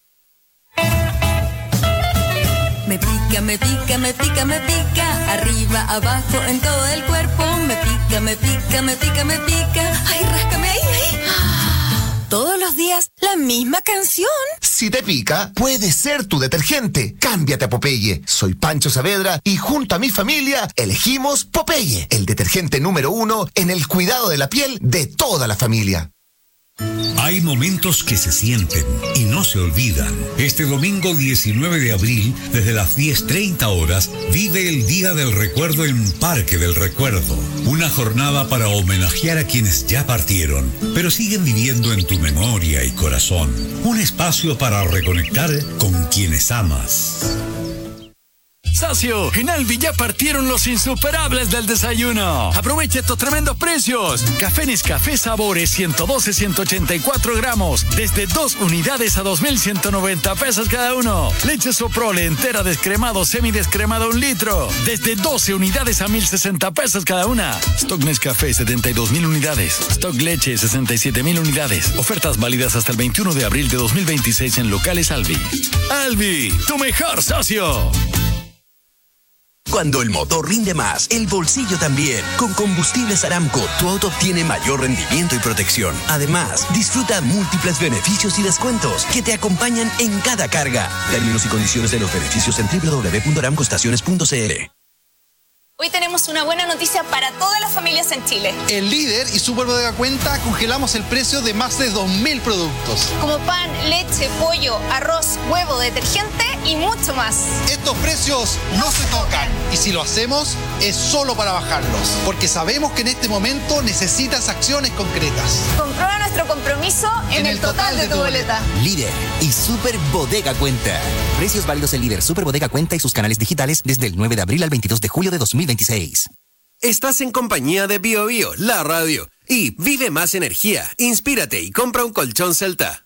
Me pica, me pica, me pica, me pica, arriba, abajo, en todo el cuerpo. Me pica, me pica, me pica, me pica. Ay, ráscame ahí, ahí. Todos los días, la misma canción. Si te pica, puede ser tu detergente. Cámbiate a Popeye. Soy Pancho Saavedra y junto a mi familia elegimos Popeye, el detergente número uno en el cuidado de la piel de toda la familia. Hay momentos que se sienten y no se olvidan. Este domingo diecinueve de abril, desde las diez treinta horas, vive el Día del Recuerdo en Parque del Recuerdo. Una jornada para homenajear a quienes ya partieron, pero siguen viviendo en tu memoria y corazón. Un espacio para reconectar con quienes amas. Socio, en Albi ya partieron los insuperables del desayuno. Aprovecha estos tremendos precios. Café Nescafé Sabores ciento doce, ciento ochenta y cuatro gramos, desde dos unidades a dos mil ciento noventa pesos cada uno. Leche Soprole entera descremado, semidescremado un litro, desde doce unidades a mil sesenta pesos cada una. Stock Nescafé setenta y dos mil unidades. Stock Leche sesenta y siete mil unidades. Ofertas válidas hasta el veintiuno de abril de dos mil veintiséis en locales Albi. Albi, tu mejor socio. Cuando el motor rinde más, el bolsillo también. Con Combustibles Aramco, tu auto obtiene mayor rendimiento y protección. Además, disfruta múltiples beneficios y descuentos que te acompañan en cada carga. Términos y condiciones de los beneficios en doble u doble u doble u punto aramco estaciones punto c l. Hoy tenemos una buena noticia para todas las familias en Chile. En Líder y Superbodega Cuenta congelamos el precio de más de dos mil productos. Como pan, leche, pollo, arroz, huevo, detergente y mucho más. Estos precios no se tocan. Y si lo hacemos, es solo para bajarlos. Porque sabemos que en este momento necesitas acciones concretas. Comprueba nuestro compromiso en, en el, el total, total de, de tu boleta. boleta. Líder y Superbodega Cuenta. Precios válidos en Líder, Superbodega Cuenta y sus canales digitales desde el nueve de abril al veintidós de julio de dos mil veintiséis. Estás en compañía de Bio Bio, la radio. Y vive más energía, inspírate y compra un colchón Celta.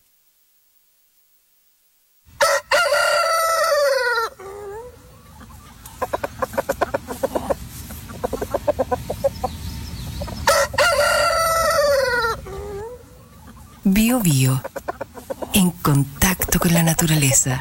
Bio Bio, en contacto con la naturaleza.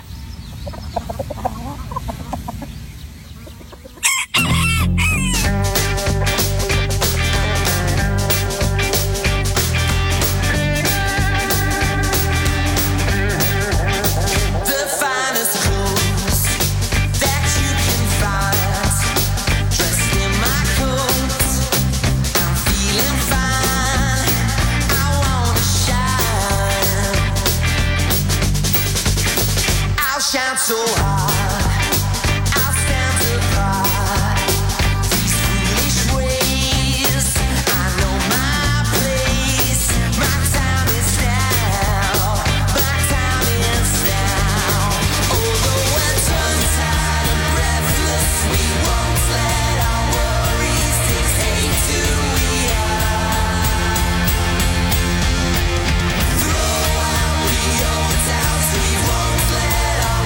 Shout so hard, I'll stand apart. These foolish ways, I know my place. My time is now, my time is now. Although we're tongue-tied and breathless, we won't let our worries dictate who we are. Throw out the old doubts, we won't let our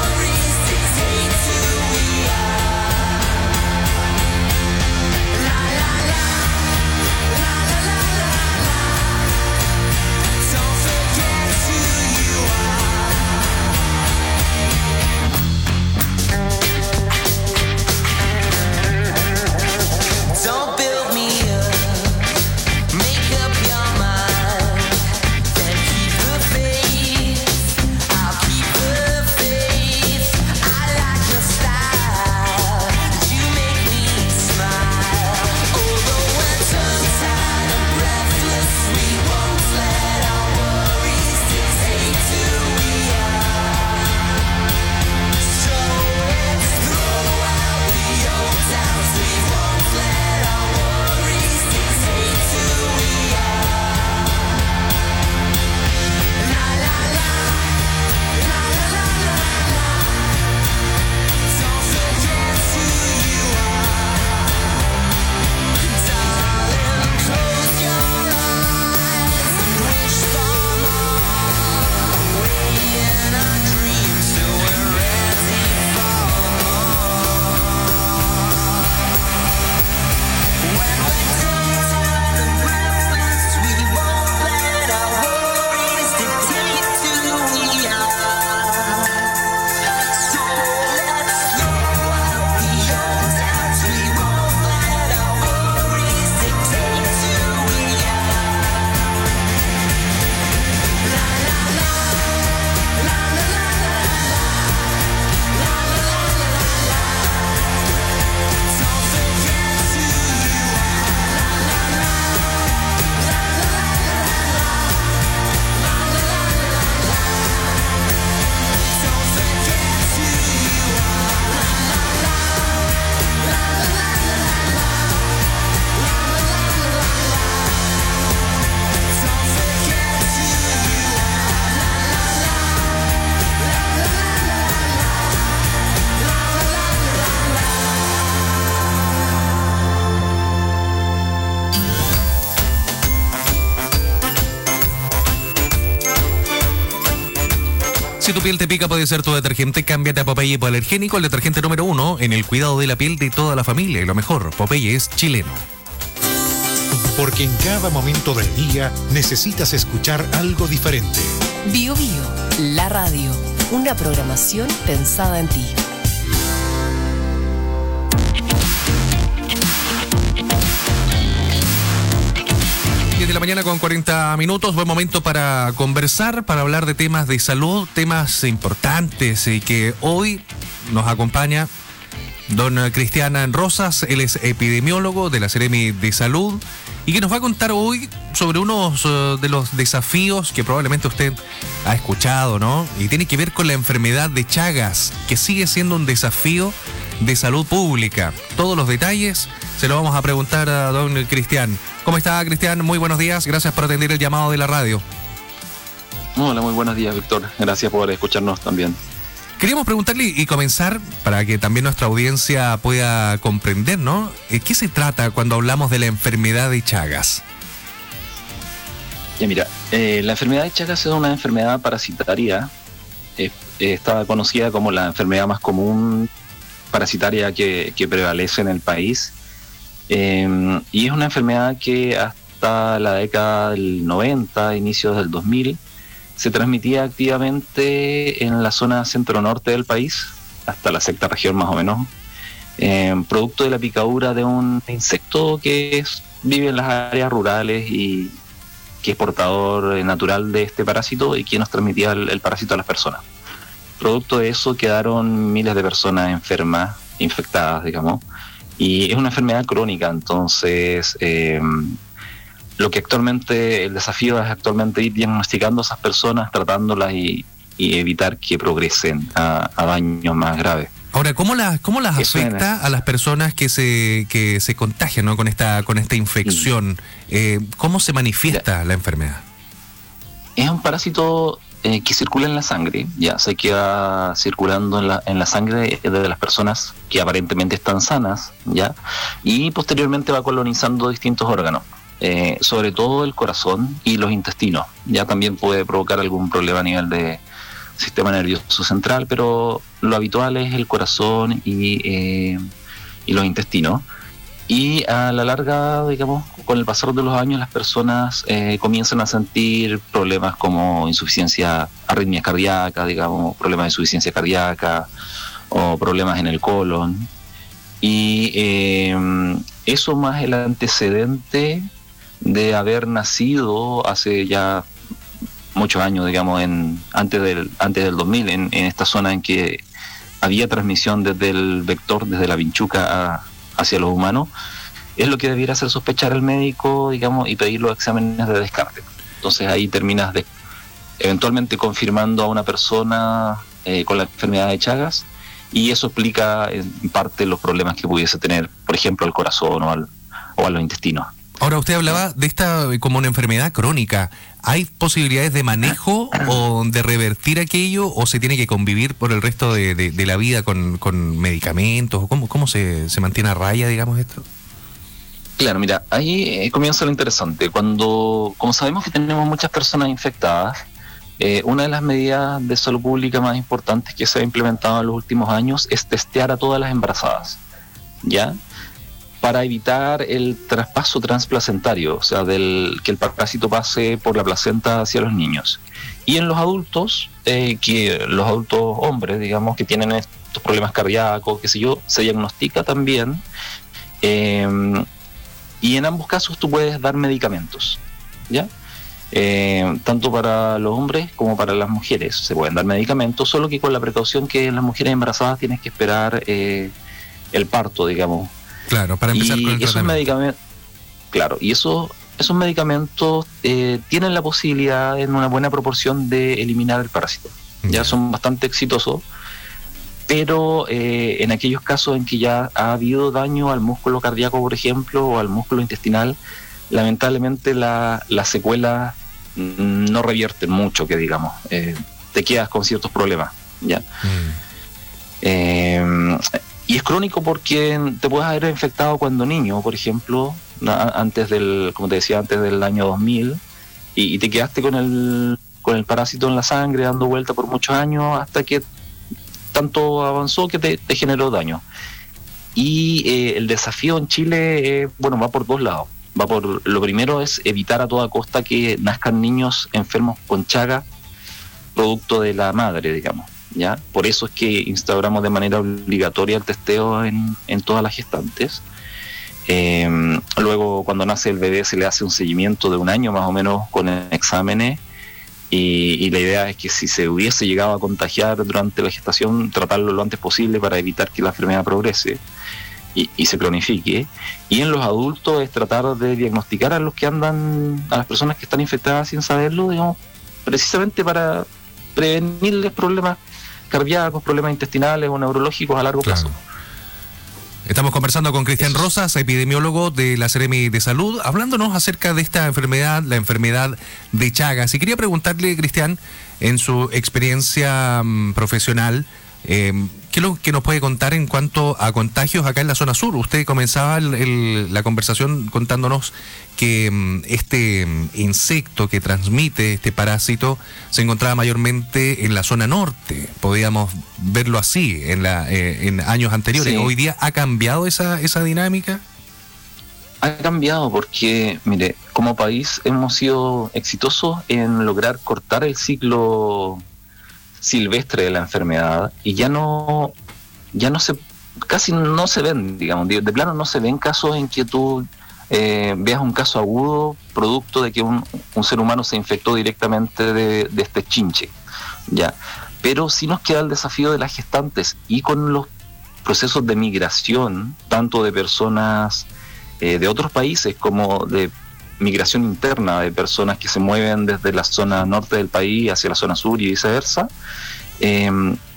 Don't build me up, make up your mind, then keep the faith, I'll keep the faith. I like your style, you make me smile. Although we're tongue-tied and breathless, we won't let our worries dictate who we are. So let's throw out the old doubts, we won't let our worries dictate who we are. La la la, la la la la la. Don't forget who you are. Darling, close your eyes and wish for more. Away in our dreams till we're ready for when we're tongue-tied and breathless, we won't let our worries dictate who we are. So let's throw out the old doubts, we won't let our worries dictate who we are. La la la, la la la la la, la la la la la. Don't forget who you are. La la la, la la la la la, la la la la la. Don't forget who you are. La la la, la la la la la, la la la la la. Don't forget who you are. La la la, la la la la Si tu piel te pica, puede ser tu detergente. Cámbiate a Popeye hipoalergénico, el detergente número uno en el cuidado de la piel de toda la familia. Y lo mejor, Popeye es chileno. Porque en cada momento del día necesitas escuchar algo diferente. Bio Bio, la radio. Una programación pensada en ti. diez de la mañana con cuarenta minutos, buen momento para conversar, para hablar de temas de salud, temas importantes y que hoy nos acompaña don Cristian Rosas. Él es epidemiólogo de la Seremi de Salud y que nos va a contar hoy sobre unos uh, de los desafíos que probablemente usted ha escuchado, ¿no? Y tiene que ver con la enfermedad de Chagas, que sigue siendo un desafío de salud pública. Todos los detalles se lo vamos a preguntar a don Cristian. ¿Cómo está, Cristian? Muy buenos días. Gracias por atender el llamado de la radio. Hola, muy buenos días, Víctor. Gracias por escucharnos también. Queríamos preguntarle y comenzar para que también nuestra audiencia pueda comprender, ¿no? ¿Qué se trata cuando hablamos de la enfermedad de Chagas? Ya mira, eh, la enfermedad de Chagas es una enfermedad parasitaria. Eh, eh, está conocida como la enfermedad más común parasitaria que, que prevalece en el país. Eh, y es una enfermedad que hasta la década del noventa, inicios del dos mil, se transmitía activamente en la zona centro-norte del país, hasta la sexta región más o menos, eh, producto de la picadura de un insecto que es, vive en las áreas rurales y que es portador eh, natural de este parásito y que nos transmitía el, el parásito a las personas. Producto de eso quedaron miles de personas enfermas, infectadas, digamos, y es una enfermedad crónica. Entonces eh, lo que actualmente, el desafío es actualmente ir diagnosticando a esas personas, tratándolas y, y evitar que progresen a, a daños más graves. Ahora, ¿cómo las, cómo las afecta a las personas que se, que se contagian, ¿no? con esta, con esta infección? Eh, ¿Cómo se manifiesta Mira, la enfermedad? Es un parásito eh, que circula en la sangre, ya se queda circulando en la, en la sangre de las personas que aparentemente están sanas, ya, y posteriormente va colonizando distintos órganos. Eh, sobre todo el corazón y los intestinos. Ya también puede provocar algún problema a nivel de sistema nervioso central, pero lo habitual es el corazón y, eh, y los intestinos. Y a la larga, digamos, con el pasar de los años, las personas eh, comienzan a sentir problemas como insuficiencia, arritmias cardíacas, digamos, problemas de insuficiencia cardíaca o problemas en el colon. Y eh, eso más el antecedente de haber nacido hace ya muchos años, digamos, en antes del antes del dos mil, en, en esta zona en que había transmisión desde el vector, desde la vinchuca a, hacia los humanos, es lo que debiera hacer sospechar al médico, digamos, y pedir los exámenes de descarte. Entonces ahí terminas de, eventualmente confirmando a una persona eh, con la enfermedad de Chagas, y eso explica en parte los problemas que pudiese tener, por ejemplo, al corazón o, al, o a los intestinos. Ahora, usted hablaba de esta como una enfermedad crónica. ¿Hay posibilidades de manejo o de revertir aquello, o se tiene que convivir por el resto de, de, de la vida con, con medicamentos? ¿Cómo, cómo se, se mantiene a raya, digamos, esto? Claro, mira, ahí eh, comienza lo interesante. Cuando, como sabemos que tenemos muchas personas infectadas, eh, una de las medidas de salud pública más importantes que se ha implementado en los últimos años es testear a todas las embarazadas, ¿ya?, para evitar el traspaso transplacentario, o sea, del que el parásito pase por la placenta hacia los niños. Y en los adultos, eh, que los adultos hombres, digamos, que tienen estos problemas cardíacos, qué sé yo, se diagnostica también, eh, y en ambos casos tú puedes dar medicamentos, ¿ya? Eh, tanto para los hombres como para las mujeres se pueden dar medicamentos, solo que con la precaución que en las mujeres embarazadas tienes que esperar eh, el parto, digamos. Claro, para empezar y con el esos tratamiento. medicamentos, claro, y esos, esos medicamentos eh, tienen la posibilidad en una buena proporción de eliminar el parásito. Ya, ya son bastante exitosos, pero eh, en aquellos casos en que ya ha habido daño al músculo cardíaco, por ejemplo, o al músculo intestinal, lamentablemente la, las secuelas no revierten mucho, que digamos, eh, te quedas con ciertos problemas, ¿ya? Mm. Eh, Y es crónico porque te puedes haber infectado cuando niño, por ejemplo, antes del, como te decía, antes del año dos mil, y, y te quedaste con el, con el parásito en la sangre dando vuelta por muchos años hasta que tanto avanzó que te, te generó daño. Y eh, el desafío en Chile, eh, bueno, va por dos lados. Va por, lo primero es evitar a toda costa que nazcan niños enfermos con Chagas, producto de la madre, digamos. ¿Ya? Por eso es que instauramos de manera obligatoria el testeo en, en todas las gestantes. Eh, luego, cuando nace el bebé, se le hace un seguimiento de un año más o menos con exámenes. Y, y la idea es que si se hubiese llegado a contagiar durante la gestación, tratarlo lo antes posible para evitar que la enfermedad progrese y, y se cronifique. Y en los adultos es tratar de diagnosticar a los que andan, a las personas que están infectadas sin saberlo, digamos, precisamente para prevenirles problemas cardíacos, problemas intestinales o neurológicos a largo plazo. Claro. Estamos conversando con Cristian Rosas, epidemiólogo de la Seremi de Salud, hablándonos acerca de esta enfermedad, la enfermedad de Chagas. Y quería preguntarle, Cristian, en su experiencia um, profesional, eh, ¿qué es lo que nos puede contar en cuanto a contagios acá en la zona sur? Usted comenzaba el, el, la conversación contándonos que um, este um, insecto que transmite este parásito se encontraba mayormente en la zona norte. Podíamos verlo así en, la, eh, en años anteriores. Sí. ¿Hoy día ha cambiado esa, esa dinámica? Ha cambiado porque, mire, como país hemos sido exitosos en lograr cortar el ciclo silvestre de la enfermedad y ya no ya no se casi no se ven, digamos, de, de plano no se ven casos en que tú eh, veas un caso agudo producto de que un, un ser humano se infectó directamente de, de este chinche, ya, pero sí nos queda el desafío de las gestantes y con los procesos de migración tanto de personas eh, de otros países como de migración interna de personas que se mueven desde la zona norte del país hacia la zona sur y viceversa, eh,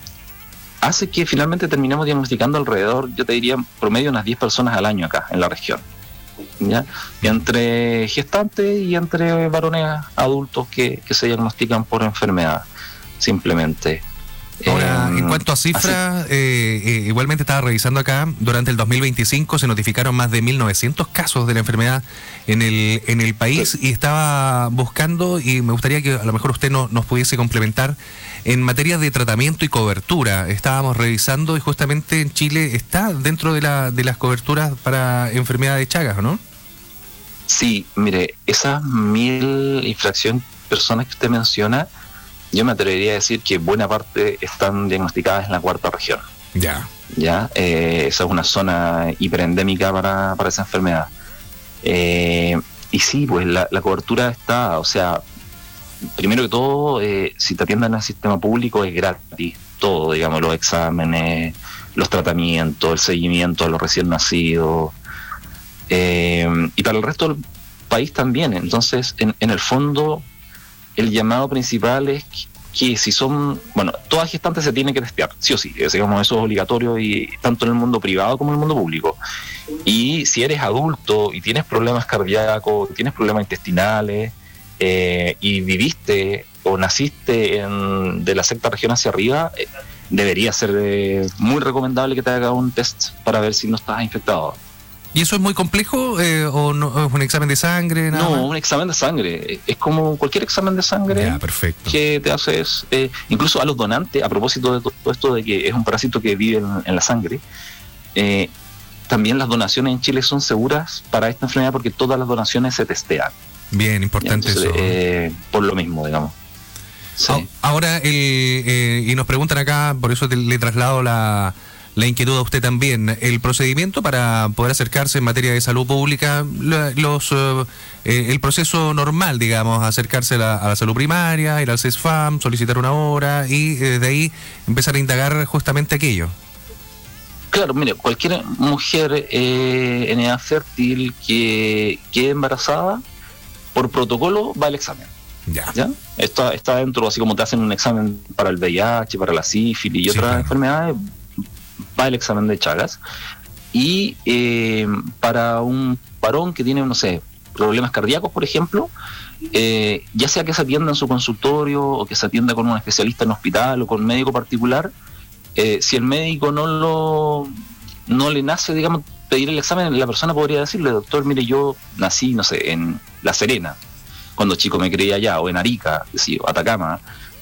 hace que finalmente terminemos diagnosticando alrededor, yo te diría, promedio unas diez personas al año acá en la región, ¿ya? Entre gestantes y entre varones adultos que, que se diagnostican por enfermedad, simplemente. Ahora, en cuanto a cifras, eh, eh, igualmente estaba revisando acá, durante el dos mil veinticinco se notificaron más de mil novecientos casos de la enfermedad en el en el país, sí. Y estaba buscando, y me gustaría que a lo mejor usted no, nos pudiese complementar, en materia de tratamiento y cobertura. Estábamos revisando y justamente en Chile está dentro de, la, de las coberturas para enfermedad de Chagas, ¿no? Sí, mire, esas mil infracción personas que usted menciona, yo me atrevería a decir que buena parte están diagnosticadas en la cuarta región. Ya. Ya, eh, esa es una zona hiperendémica para, para esa enfermedad. Eh, y sí, pues la, la cobertura está, o sea, primero que todo, eh, si te atienden en el sistema público es gratis, todo, digamos, los exámenes, los tratamientos, el seguimiento a los recién nacidos, eh, y para el resto del país también. Entonces, en, en el fondo, el llamado principal es que, que si son, bueno, todas gestantes se tienen que testear, sí o sí, es, digamos, eso es obligatorio, y tanto en el mundo privado como en el mundo público. Y si eres adulto y tienes problemas cardíacos, tienes problemas intestinales, eh, y viviste o naciste en, de la sexta región hacia arriba, eh, debería ser eh, muy recomendable que te haga un test para ver si no estás infectado. ¿Y eso es muy complejo eh, o no, es un examen de sangre? Nada no, más? Un examen de sangre. Es como cualquier examen de sangre. Ya, perfecto. Que te haces, eh, incluso a los donantes, a propósito de todo esto de que es un parásito que vive en, en la sangre, eh, también las donaciones en Chile son seguras para esta enfermedad porque todas las donaciones se testean. Bien, importante. Entonces, eso. Eh, por lo mismo, digamos. Sí. Ahora, el, eh, y nos preguntan acá, por eso te, le traslado la, la inquietud a usted también, el procedimiento para poder acercarse en materia de salud pública, los eh, el proceso normal, digamos, acercarse a la, a la salud primaria, ir al CESFAM, solicitar una hora y eh, de ahí empezar a indagar justamente aquello. Claro, mire, cualquier mujer eh, en edad fértil que quede embarazada, por protocolo va el examen. Ya. ¿Ya? Está, está dentro, así como te hacen un examen para el V I H, para la sífilis y sí, otras claro. enfermedades, va el examen de Chagas. Y eh, para un varón que tiene, no sé, problemas cardíacos, por ejemplo, eh, ya sea que se atienda en su consultorio o que se atienda con un especialista en hospital o con un médico particular, eh, si el médico no lo no le nace, digamos, pedir el examen, la persona podría decirle: doctor, mire, yo nací, no sé, en La Serena, cuando chico me creía allá, o en Arica, decía, Atacama,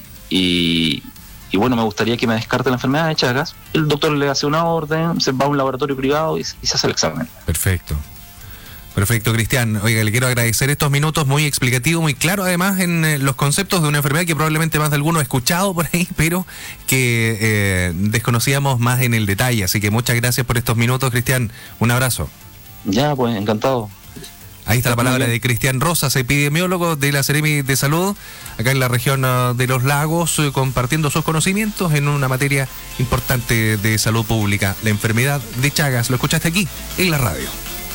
y, y bueno, me gustaría que me descarte la enfermedad de Chagas. El doctor le hace una orden, se va a un laboratorio privado y, y se hace el examen. Perfecto. Perfecto, Cristian. Oiga, le quiero agradecer estos minutos muy explicativos, muy claros, además en eh, los conceptos de una enfermedad que probablemente más de alguno ha escuchado por ahí, pero que eh, desconocíamos más en el detalle. Así que muchas gracias por estos minutos, Cristian. Un abrazo. Ya, pues, encantado. Ahí está la palabra de Cristian Rosas, epidemiólogo de la Seremi de Salud, acá en la región de Los Lagos, compartiendo sus conocimientos en una materia importante de salud pública, la enfermedad de Chagas. Lo escuchaste aquí, en la radio.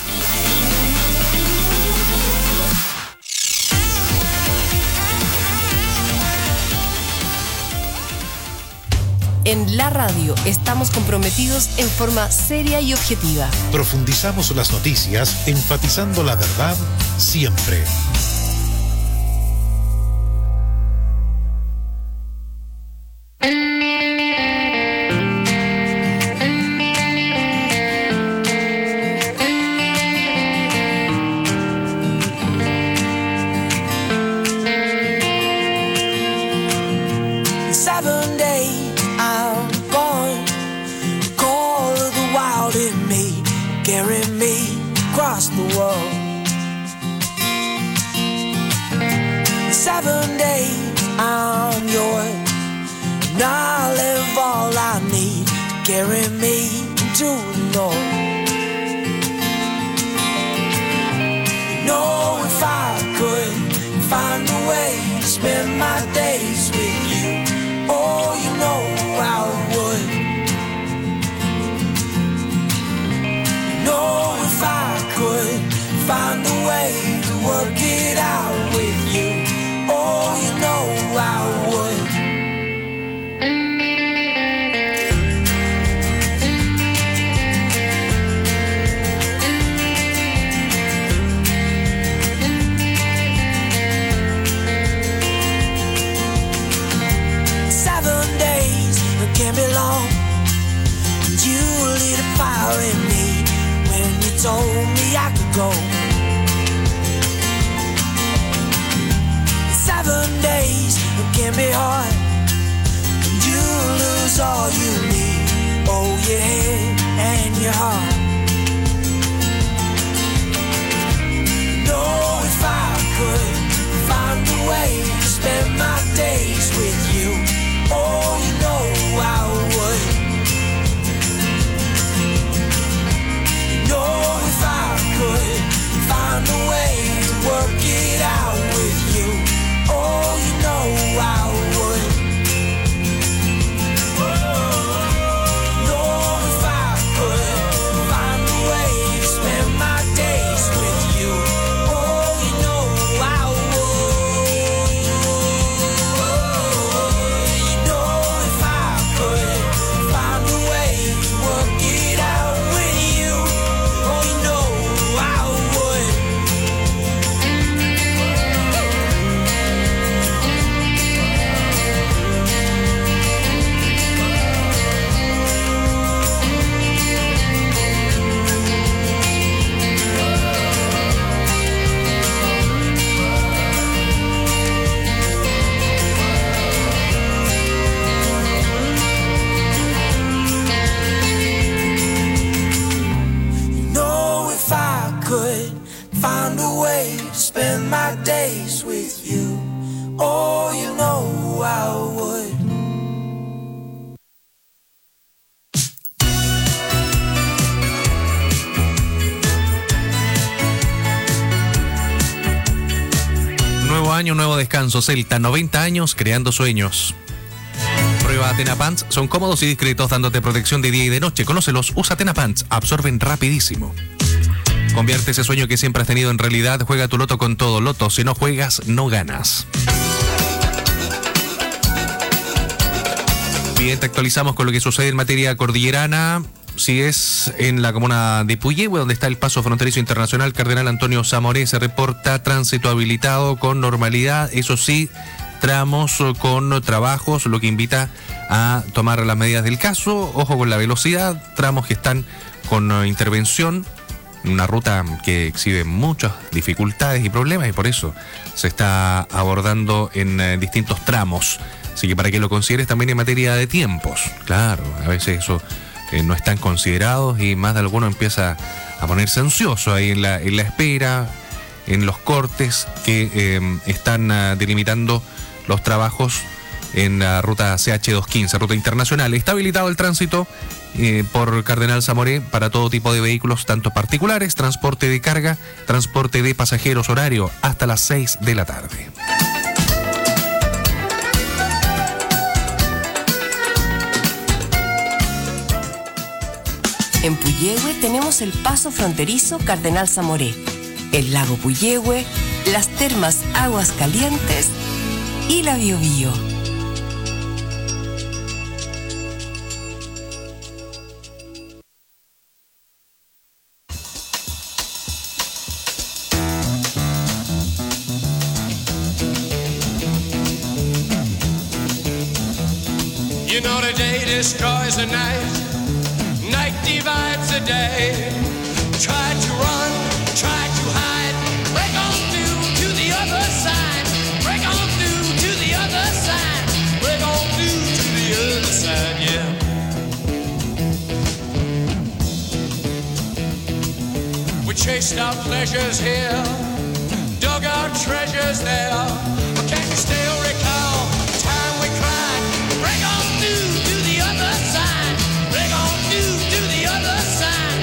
En la radio estamos comprometidos en forma seria y objetiva. Profundizamos las noticias, enfatizando la verdad siempre. Año, nuevo descanso. Celta, noventa años creando sueños. Prueba Atena Pants, son cómodos y discretos dándote protección de día y de noche. Conócelos, usa Atena Pants, absorben rapidísimo. Convierte ese sueño que siempre has tenido en realidad. Juega tu loto con todo. Loto, si no juegas, no ganas. Bien, te actualizamos con lo que sucede en materia cordillerana. Si es en la comuna de Puyehue, donde está el paso fronterizo internacional Cardenal Antonio Zamoré, se reporta tránsito habilitado con normalidad, eso sí, tramos con trabajos, lo que invita a tomar las medidas del caso. Ojo con la velocidad, tramos que están con intervención, una ruta que exhibe muchas dificultades y problemas, y por eso se está abordando en eh, distintos tramos. Así que para que lo consideres también en materia de tiempos, claro, a veces eso Eh, no están considerados y más de alguno empieza a ponerse ansioso ahí en la, en la espera, en los cortes que eh, están uh, delimitando los trabajos en la ruta C H doscientos quince, ruta internacional. Está habilitado el tránsito eh, por Cardenal Zamoré para todo tipo de vehículos, tanto particulares, transporte de carga, transporte de pasajeros, horario hasta las seis de la tarde. En Puyehue tenemos el paso fronterizo Cardenal Zamoré, el lago Puyehue, las termas Aguas Calientes y la Biobío. You know the day destroys the night. Night divides the day. Try to run, try to hide. Break on through to the other side. Break on through to the other side. Break on through to the other side, yeah. We chased our pleasures here, dug our treasures there. But can you still recall the time we cried? Break on through to the other side. Break on through to the other side.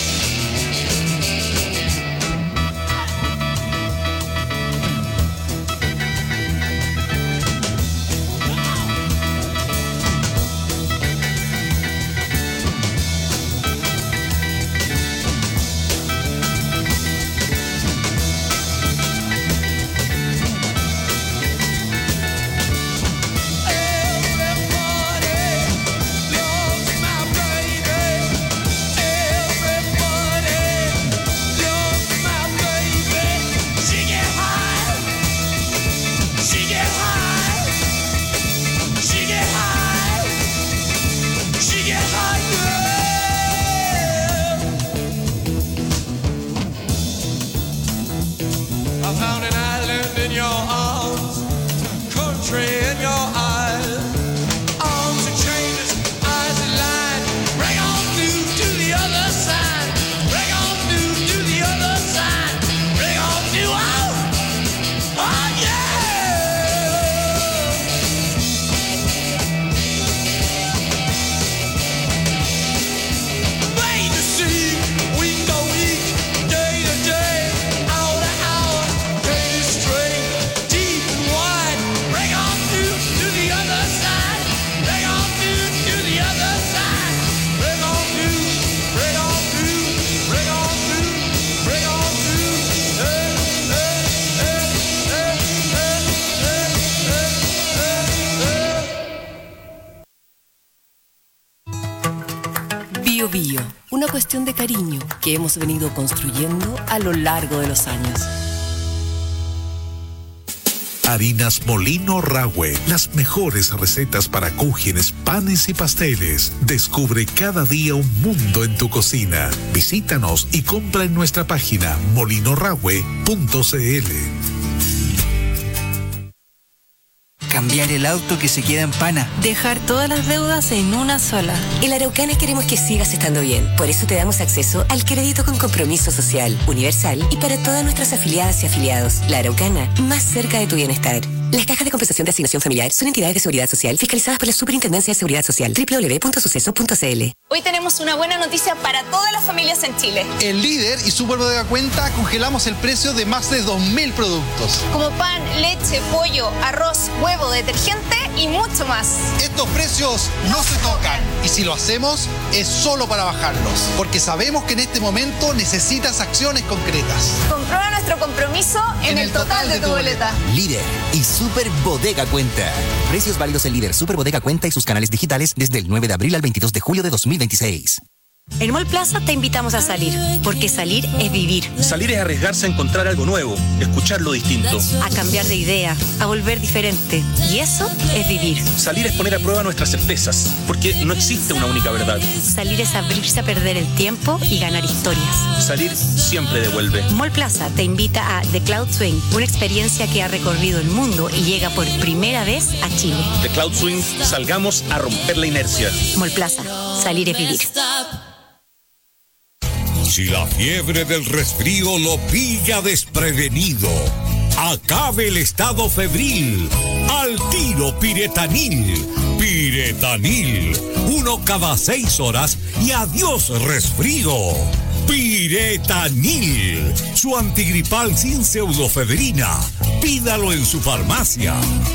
Bio Bio, una cuestión de cariño que hemos venido construyendo a lo largo de los años. Harinas Molino Rahue, las mejores recetas para cúgenes, panes y pasteles. Descubre cada día un mundo en tu cocina. Visítanos y compra en nuestra página molino rahue punto c l. Cambiar el auto que se queda en pana. Dejar todas las deudas en una sola. En La Araucana queremos que sigas estando bien. Por eso te damos acceso al crédito con compromiso social, universal y para todas nuestras afiliadas y afiliados. La Araucana, más cerca de tu bienestar. Las cajas de compensación de asignación familiar son entidades de seguridad social fiscalizadas por la Superintendencia de Seguridad Social. doble u doble u doble u punto suceso punto c l. Hoy tenemos una buena noticia para todas las familias en Chile. En Líder y Super Bodega Cuenta congelamos el precio de más de dos mil productos. Como pan, leche, pollo, arroz, huevo, detergente y mucho más. Estos precios no se tocan y si lo hacemos es solo para bajarlos, porque sabemos que en este momento necesitas acciones concretas. Comprueba nuestro compromiso en, en el, el total, total de, de tu boleta. boleta. Líder y Super Bodega Cuenta. Precios válidos en Líder, Super Bodega Cuenta y sus canales digitales desde el nueve de abril al veintidós de julio de dos mil veintiséis. En Mall Plaza te invitamos a salir, porque salir es vivir. Salir es arriesgarse a encontrar algo nuevo, escuchar lo distinto. A cambiar de idea, a volver diferente. Y eso es vivir. Salir es poner a prueba nuestras certezas, porque no existe una única verdad. Salir es abrirse a perder el tiempo y ganar historias. Salir siempre devuelve. Mall Plaza te invita a The Cloud Swing, una experiencia que ha recorrido el mundo y llega por primera vez a Chile. The Cloud Swing, salgamos a romper la inercia. Mall Plaza, salir es vivir. Si la fiebre del resfrío lo pilla desprevenido, acabe el estado febril Al tiro Piretanil. Piretanil. Uno cada seis horas y adiós resfrío. Piretanil. Su antigripal sin pseudofedrina. Pídalo en su farmacia.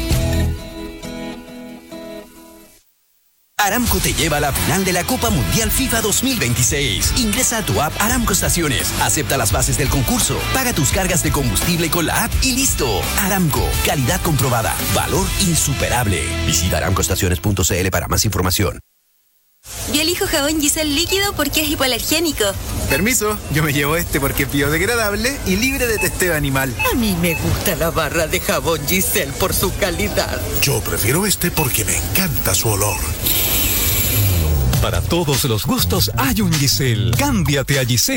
Aramco te lleva a la final de la Copa Mundial FIFA dos mil veintiséis. Ingresa a tu app Aramco Estaciones, acepta las bases del concurso, paga tus cargas de combustible con la app y listo. Aramco, calidad comprobada, valor insuperable. Visita aramco estaciones punto c l para más información. Yo elijo jabón Giselle líquido porque es hipoalergénico. Permiso, yo me llevo este porque es biodegradable y libre de testeo animal. A mí me gusta la barra de jabón Giselle por su calidad. Yo prefiero este porque me encanta su olor. Para todos los gustos hay un Giselle. Cámbiate a Giselle.